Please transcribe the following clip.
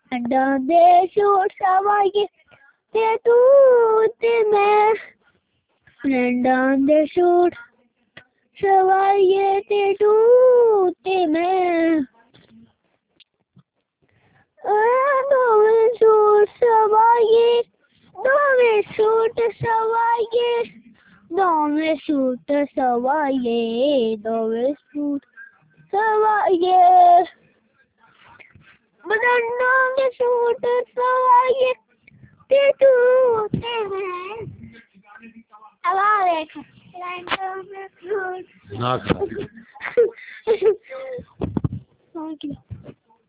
दे suit सवाए ते तू ते मैं, दे सूट सवाए ते तू ते मैं, दोवें सूट सवाए, दोवें सूट सवाए, दोवें सूट सवाए, दोवें सूट सवाए, दोवें सूट सवाए ते तू ते मैं। अब आ देख।